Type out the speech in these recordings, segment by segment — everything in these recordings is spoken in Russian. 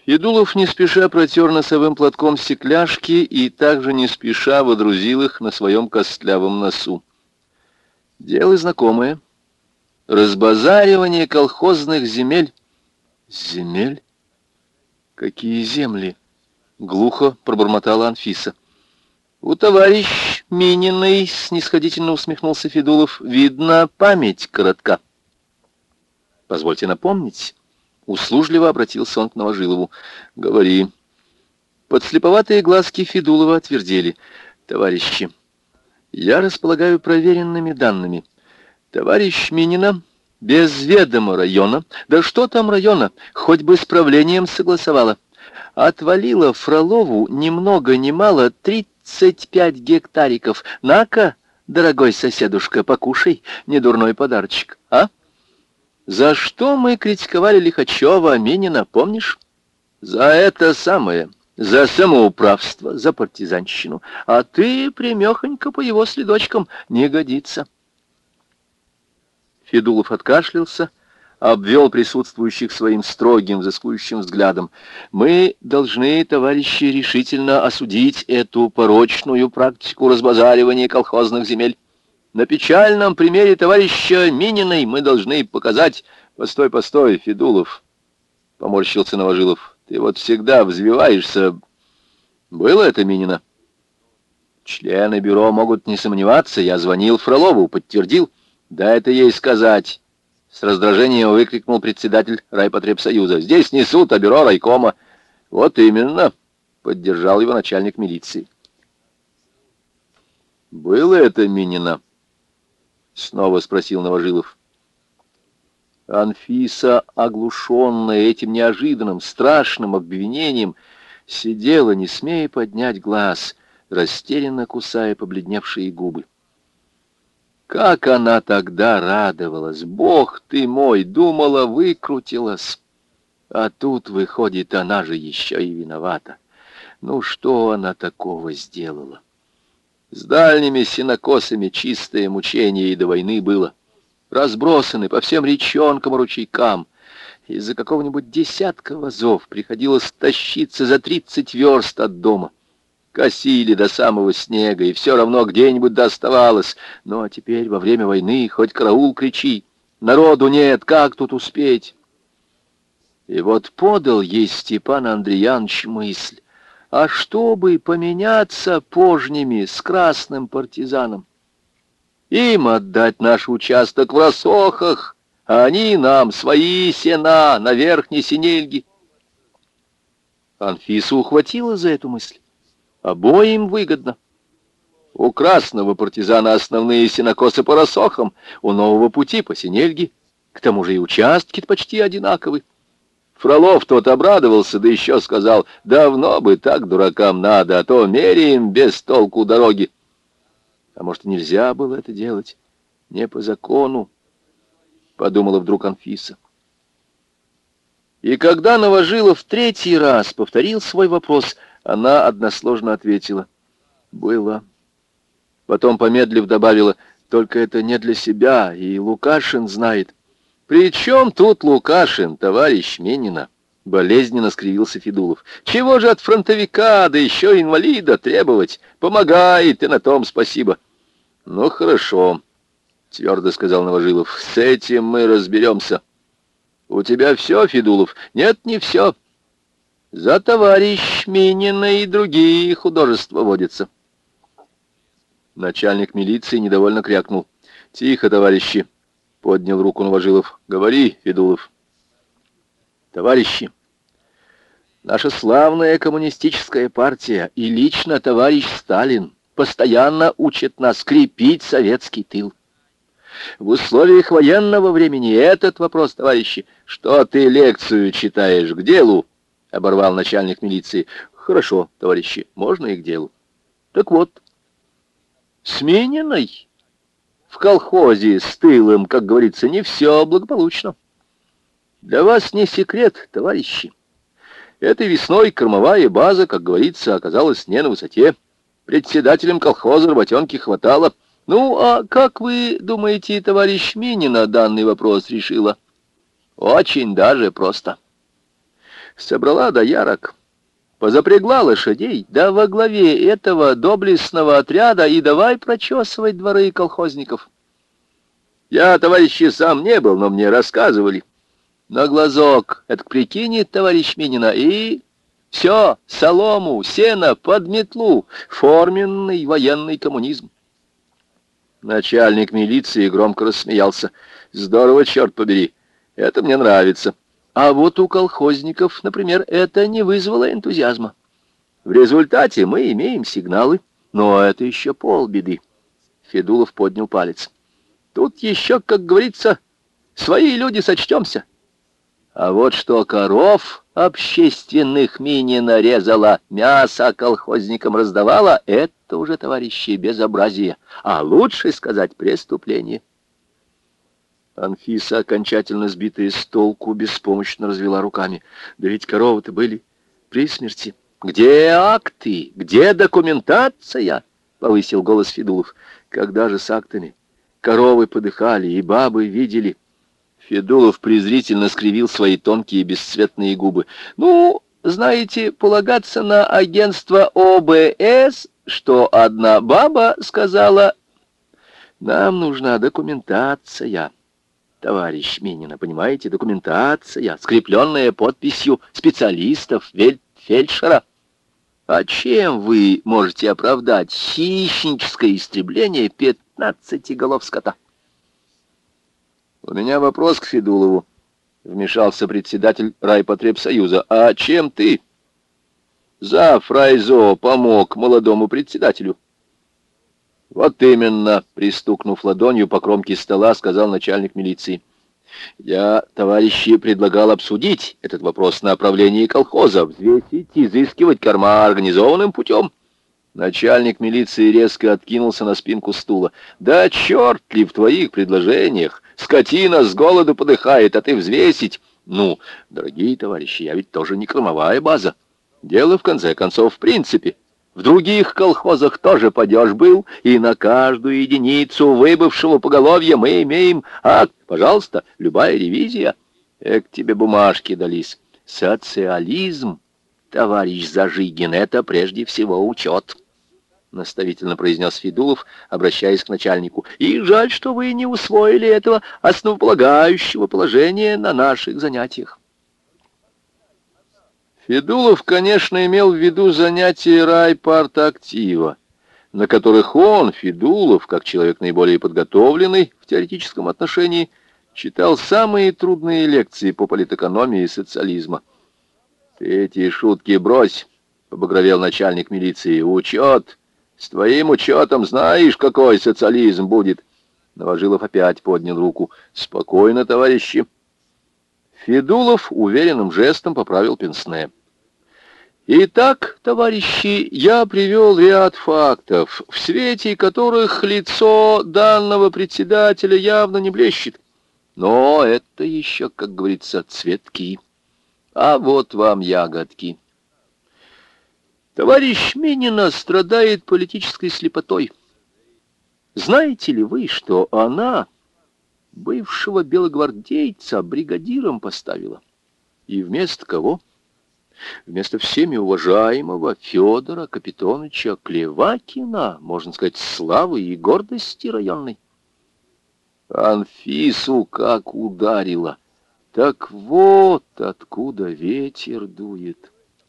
Федулов не спеша протер носовым платком стекляшки и также не спеша водрузил их на своем костлявом носу. Дело знакомое. Разбазаривание колхозных земель. Земель? Какие земли? Глухо пробормотала Анфиса. У товарищ Мининой, снисходительно усмехнулся Федулов, видно, память коротка. Позвольте напомнить. Услужливо обратился он к Новожилову. «Говори». Подслеповатые глазки Федулова отвердели. «Товарищи, я располагаю проверенными данными. Товарищ Минина без ведома района, да что там района, хоть бы с правлением согласовала, отвалила Фролову ни много ни мало 35 гектариков. На-ка, дорогой соседушка, покушай, недурной подарочек, а?» За что мы критиковали Лихачева, Минина, помнишь? За это самое, за самоуправство, за партизанщину. А ты прямехонько по его следочкам, не годится. Федулов откашлялся, обвел присутствующих своим строгим, взыскующим взглядом. Мы должны, товарищи, решительно осудить эту порочную практику разбазаривания колхозных земель. На печальном примере товарища Мининой мы должны показать... Постой, постой, Федулов, — поморщился Новожилов. Ты вот всегда взвиваешься. Было это Минина? Члены бюро могут не сомневаться. Я звонил Фролову, подтвердил. Да это ей сказать. С раздражением выкрикнул председатель райпотребсоюза. Здесь не суд, а бюро райкома. Вот именно, — поддержал его начальник милиции. Было это Минина? — снова спросил Новожилов. Анфиса, оглушенная этим неожиданным, страшным обвинением, сидела, не смея поднять глаз, растерянно кусая побледневшие губы. Как она тогда радовалась! Бог ты мой! Думала, выкрутилась. А тут, выходит, она же еще и виновата. Ну, что она такого сделала? С дальними сенокосами чистое мучение и до войны было. Разбросаны по всем речонкам и ручейкам. Из-за какого-нибудь десятка вазов приходилось тащиться за 30 верст от дома. Косили до самого снега, и все равно где-нибудь доставалось. Ну, а теперь во время войны хоть караул кричи. Народу нет, как тут успеть? И вот подал ей Степан Андреянович мысль. А чтобы поменяться пожнями с красным партизаном? Им отдать наш участок в Рассохах, а они нам свои сена на Верхней Синельге. Анфиса ухватила за эту мысль. Обоим выгодно. У красного партизана основные сенокосы по Рассохам, у нового пути по Синельге. К тому же и участки-то почти одинаковы. Фролов тот обрадовался, да еще сказал, давно бы так дуракам надо, а то меряем без толку дороги. А может, нельзя было это делать? Не по закону, подумала вдруг Анфиса. И когда Новожилов в третий раз повторил свой вопрос, она односложно ответила. Было. Потом, помедлив, добавила, только это не для себя, и Лукашин знает. «При чем тут Лукашин, товарищ Минина?» — болезненно скривился Федулов. «Чего же от фронтовика, да еще инвалида требовать? Помогает, и на том спасибо». «Ну, хорошо», — твердо сказал Новожилов. «С этим мы разберемся». «У тебя все, Федулов?» «Нет, не все. За товарищ Минина и другие художества водятся». Начальник милиции недовольно крякнул. «Тихо, товарищи!» — поднял руку Новожилов. «Говори, Федулов». «Товарищи, наша славная коммунистическая партия и лично товарищ Сталин постоянно учат нас крепить советский тыл. В условиях военного времени этот вопрос, товарищи, что ты лекцию читаешь, к делу?» — оборвал начальник милиции. «Хорошо, товарищи, можно и к делу. Так вот, с Мининой в колхозе с тылом, как говорится, не все благополучно. Для вас не секрет, товарищи. Этой весной кормовая база, как говорится, оказалась не на высоте. Председателем колхоза работенки хватало. Ну, а как вы думаете, товарищ Минина данный вопрос решила? Очень даже просто. Собрала доярок, позапрягла лошадей, да во главе этого доблестного отряда и давай прочесывать дворы колхозников. Я, товарищи, сам не был, но мне рассказывали. На глазок, это прикинет товарищ Минина, и все, солому, сено, под метлу, форменный военный коммунизм. Начальник милиции громко рассмеялся. Здорово, черт побери, это мне нравится. А вот у колхозников, например, это не вызвало энтузиазма. В результате мы имеем сигналы, но это еще полбеды. Федулов поднял палец. Тут еще, как говорится, свои люди сочтемся. А вот что коров общественных Минина резала, мясо колхозникам раздавала, это уже, товарищи, безобразие, а лучше сказать преступление. Анфиса, окончательно сбитая с толку, беспомощно развела руками. Да ведь коровы-то были при смерти. Где акты? Где документация? Повысил голос Федулов. Когда же с актами? Коровы подыхали, и бабы видели. Федулов презрительно скривил свои тонкие бесцветные губы. Ну, знаете, полагаться на агентство ОБС, что одна баба сказала, нам нужна документация. Товарищ Минина, понимаете, документация, скрепленная подписью специалистов, фельдшера. А чем вы можете оправдать хищническое истребление 15 голов скота? У меня вопрос к Федулову, вмешался председатель райпотребсоюза. А чем ты, зав. Райзо, помог молодому председателю? Вот именно, пристукнув ладонью по кромке стола, сказал начальник милиции. Я, товарищи, предлагал обсудить этот вопрос на направлении колхоза, взвесить, изыскивать корма организованным путем. Начальник милиции резко откинулся на спинку стула. Да черт ли в твоих предложениях? Скотина с голоду подыхает, а ты взвесить. Ну, дорогие товарищи, я ведь тоже не кормовая база. Дело, в конце концов, в принципе. В других колхозах тоже падеж был, и на каждую единицу выбывшего поголовья мы имеем акт. Пожалуйста, любая ревизия. Эк, тебе бумажки дались. Социализм, товарищ Зажигин, это прежде всего учет, наставительно произнес Федулов, обращаясь к начальнику. И жаль, что вы не усвоили этого основополагающего положения на наших занятиях. Федулов, конечно, имел в виду занятия райпартактива, на которых он, Федулов, как человек наиболее подготовленный в теоретическом отношении, читал самые трудные лекции по политэкономии и социализма. «Ты эти шутки брось», — побагровел начальник милиции. «Учет! С твоим учетом знаешь, какой социализм будет!» Новожилов опять поднял руку. «Спокойно, товарищи!» Федулов уверенным жестом поправил пенсне. «Итак, товарищи, я привел ряд фактов, в свете которых лицо данного председателя явно не блещет. Но это еще, как говорится, цветки. А вот вам ягодки. Товарищ Минина страдает политической слепотой. Знаете ли вы, что она бывшего белогвардейца бригадиром поставила? И вместо кого? Вместо всеми уважаемого Федора Капитоновича Клевакина, можно сказать, славы и гордости районной. Анфису как ударила. Так вот откуда ветер дует.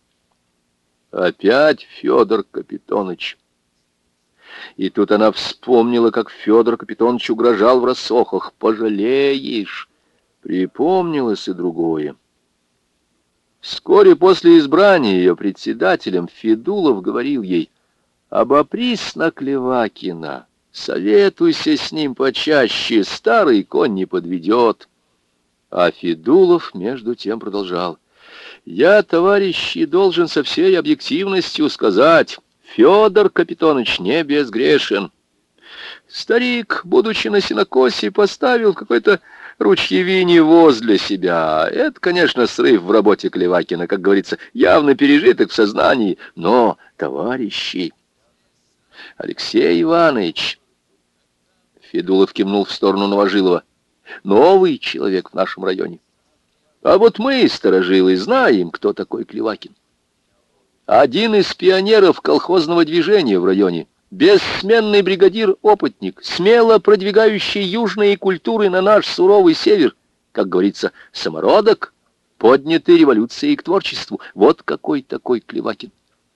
Опять Федор Капитонович. И тут она вспомнила, как Федор Капитонович угрожал в рассохах. «Пожалеешь!» Припомнилось и другое. Вскоре после избрания ее председателем Федулов говорил ей: «Обопрись на Клевакина, советуйся с ним почаще, старый конь не подведет». А Федулов между тем продолжал: «Я, товарищи, должен со всей объективностью сказать, Федор Капитонович не безгрешен. Старик, будучи на сенокосе, поставил какой-то ручьевине возле себя. Это, конечно, срыв в работе Клевакина, как говорится, явно пережиток в сознании. Но, товарищи, Алексей Иванович...» Федулов кивнул в сторону Новожилова. «Новый человек в нашем районе. А вот мы, старожилы, знаем, кто такой Клевакин. Один из пионеров колхозного движения в районе, бессменный бригадир-опытник, смело продвигающий южные культуры на наш суровый север, как говорится, самородок, поднятый революцией к творчеству. Вот какой такой Клевакин.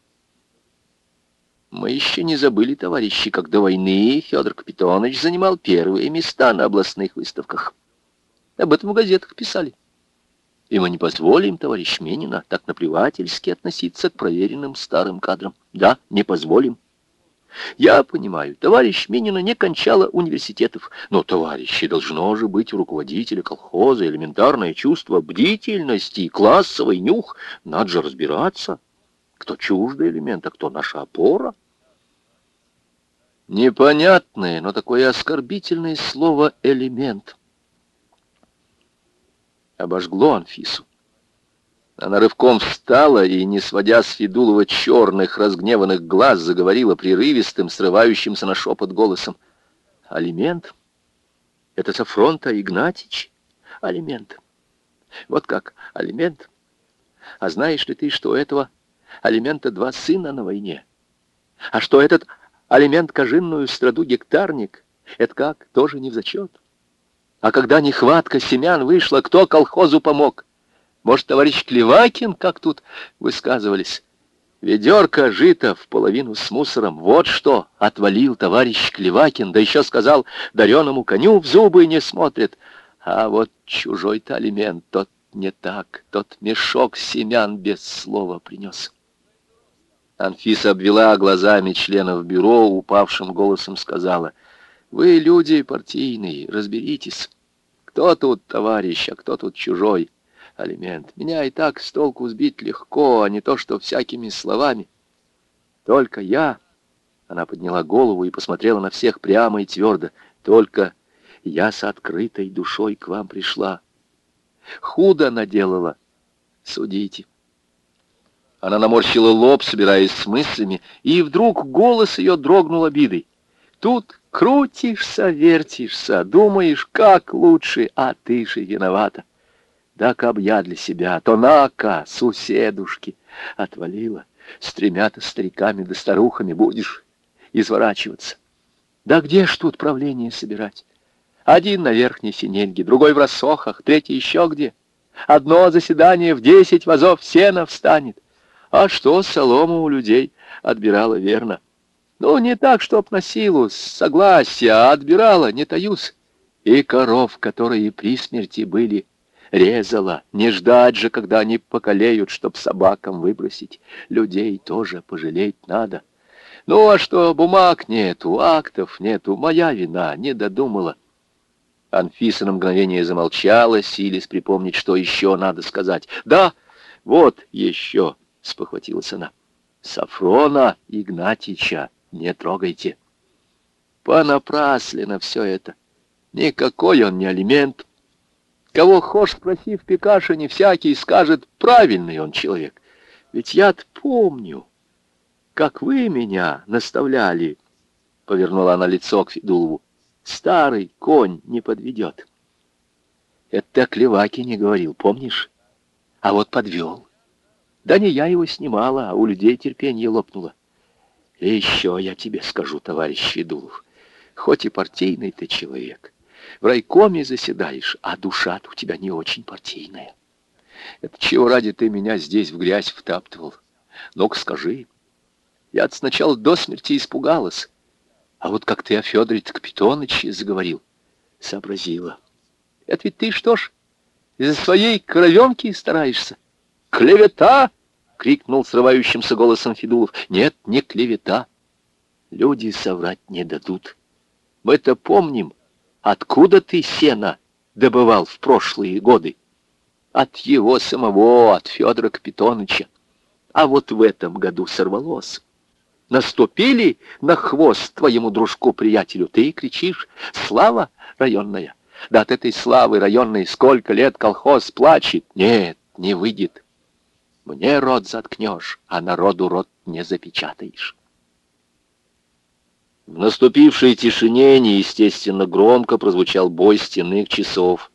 Мы еще не забыли, товарищи, как до войны Федор Капитонович занимал первые места на областных выставках. Об этом в газетах писали. И мы не позволим, товарищ Минина, так наплевательски относиться к проверенным старым кадрам. Да, не позволим. Я понимаю, товарищ Минина не кончала университетов, но, товарищи, должно же быть у руководителя колхоза элементарное чувство бдительности, классовый нюх. Надо же разбираться, кто чуждый элемент, а кто наша опора. Непонятное, но такое оскорбительное слово «элемент» обожгло Анфису. Она рывком встала и, не сводя с Федулова черных, разгневанных глаз, заговорила прерывистым, срывающимся на шепот голосом. «Алимент? Это Сафрон-то Игнатьич? Алимент. Вот как, алимент? А знаешь ли ты, что у этого алимента 2 сына на войне? А что этот алимент кожинную страду гектарник, это как, тоже не в зачет? А когда нехватка семян вышла, кто колхозу помог? Может, товарищ Клевакин, как тут высказывались? Ведерко жито в половину с мусором. Вот что отвалил товарищ Клевакин, да еще сказал, дареному коню в зубы не смотрит. А вот чужой-то алимент, тот не так, тот мешок семян без слова принес». Анфиса обвела глазами членов бюро, упавшим голосом сказала: «Вы люди партийные, разберитесь. Кто тут товарищ, а кто тут чужой алимент? Меня и так с толку сбить легко, а не то, что всякими словами. Только я...» Она подняла голову и посмотрела на всех прямо и твердо. «Только я с открытой душой к вам пришла. Худо наделала. Судите». Она наморщила лоб, собираясь с мыслями, и вдруг голос ее дрогнул обидой. «Тут крутишься, вертишься, думаешь, как лучше, а ты же виновата. Да каб я для себя, то на-ка, суседушки, отвалила. С 3-то стариками да старухами будешь изворачиваться. Да где ж тут правление собирать? Один на Верхней Синельге, другой в Рассохах, третий еще где. Одно заседание в 10 вазов сена встанет. А что солому у людей отбирала верно? Ну, не так, чтоб на силу, с согласия, а отбирала, не таюсь. И коров, которые при смерти были, резала. Не ждать же, когда они покалеют, чтоб собакам выбросить. Людей тоже пожалеть надо. Ну, а что, бумаг нету, актов нету, моя вина, не додумала». Анфиса на мгновение замолчала, силясь припомнить, что еще надо сказать. «Да, вот еще», — спохватилась она, — «Сафрона Игнатьича не трогайте. Понапрасленно все это. Никакой он не алимент. Кого хошь спроси в Пекашине, всякий скажет, правильный он человек. Ведь я-то помню, как вы меня наставляли», — повернула она лицо к Федулову. «Старый конь не подведет». Это ты о Клевакине говорил, помнишь? А вот подвел. Да не я его снимала, а у людей терпение лопнуло. И еще я тебе скажу, товарищ Федулов, хоть и партийный ты человек, в райкоме заседаешь, а душа-то у тебя не очень партийная. Это чего ради ты меня здесь в грязь втаптывал? Ну-ка скажи. Я-то сначала до смерти испугалась, а вот как ты о Федоре Капитоновиче заговорил, сообразила. Это ведь ты что ж, из-за своей кровенки стараешься? «Клевета!» — крикнул срывающимся голосом Федулов. «Нет, не клевета. Люди соврать не дадут. Мы-то помним, откуда ты сено добывал в прошлые годы. От его самого, от Федора Капитоновича. А вот в этом году сорвалось. Наступили на хвост твоему дружку-приятелю. Ты кричишь: слава районная. Да от этой славы районной сколько лет колхоз плачет. Нет, не выйдет. Мне рот заткнешь, а народу рот не запечатаешь». В наступившей тишине неестественно громко прозвучал бой стенных часов.